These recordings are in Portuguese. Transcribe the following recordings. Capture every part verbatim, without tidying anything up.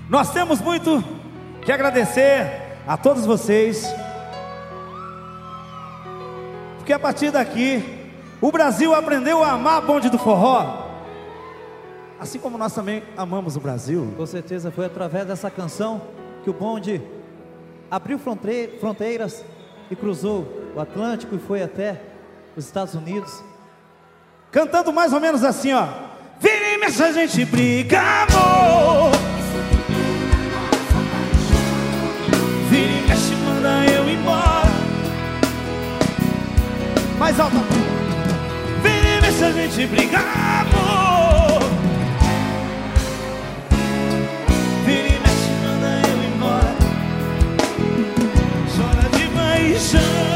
Nós temos muito que agradecer a todos vocês, porque a partir daqui o Brasil aprendeu a amar Bonde do Forró, assim como nós também amamos o Brasil. Com certeza foi através dessa canção que o bonde abriu fronteiras e cruzou o Atlântico e foi até os Estados Unidos. Cantando mais ou menos assim, ó: vira e mexe, a gente briga, amor. Vira e mexe, manda eu embora. Mais alto. Vira e mexe, a gente briga, amor. Vira e mexe, manda eu embora. Chora de paixão.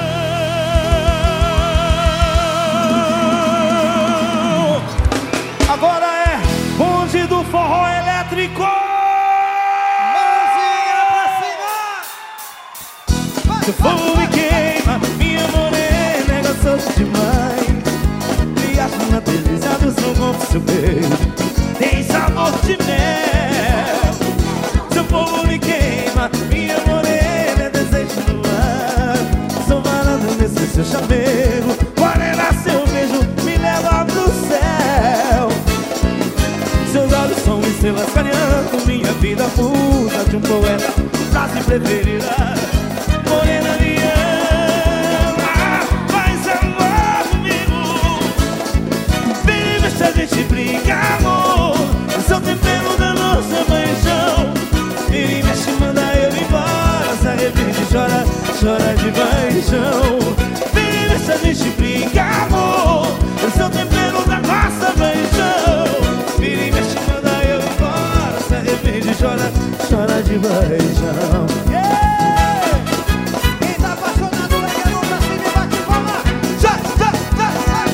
Agora é Bonde do Forró Elétrico. Mãozinha pra cima. Se o fogo me queima, minha morena é gostoso demais. Viajo na delícia do seu corpo, seu beijo tem sabor de mel. Se o fogo me queima, minha morena é desejo no ar. Sou varando nesse seu chamego. Morena, seu beijo me leva pro céu. Seus olhos são estrelas clareando minha vida, musa de um poeta, frase preferida. Morena, me ama, faz amor comigo. Vem, deixa a gente briga, amor. O seu tempero da nossa paixão. Vem, mexe, manda eu embora. Se arrepende, chora, chora de paixão. Vem, deixa a gente briga, amor. O seu tempero da nossa paixão. Vira e mexe, manda eu embora. Se arrepende, chora, chora de paixão. Yeah! Quem tá apaixonado, leva a mão pra cima e bate palma. Já, já, já, já.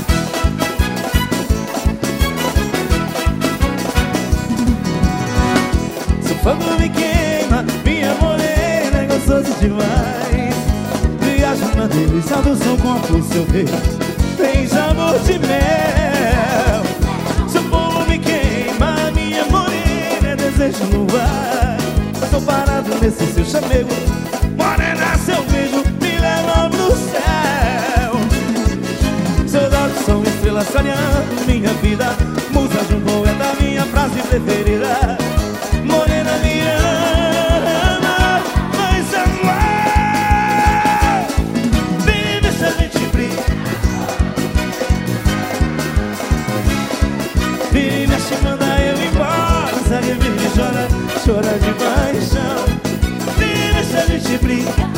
Se o fogo me queima, minha morena é gostoso demais. Viajo na delícia do seu corpo, seu beijo tem sabor de mel. Se o fogo me queima, minha morena é desejo no ar. Tô parado nesse seu chamego. Morena, seu beijo me leva pro céu. Seus olhos são estrelas clareando minha vida, musa de um poeta, minha frase preferida. Morena, me ama, faz amar. Vem, deixa a gente brincar. Vem, mexe, manda eu embora. Se arrepende, chora, chora de paixão. Vem, deixa a gente brincar.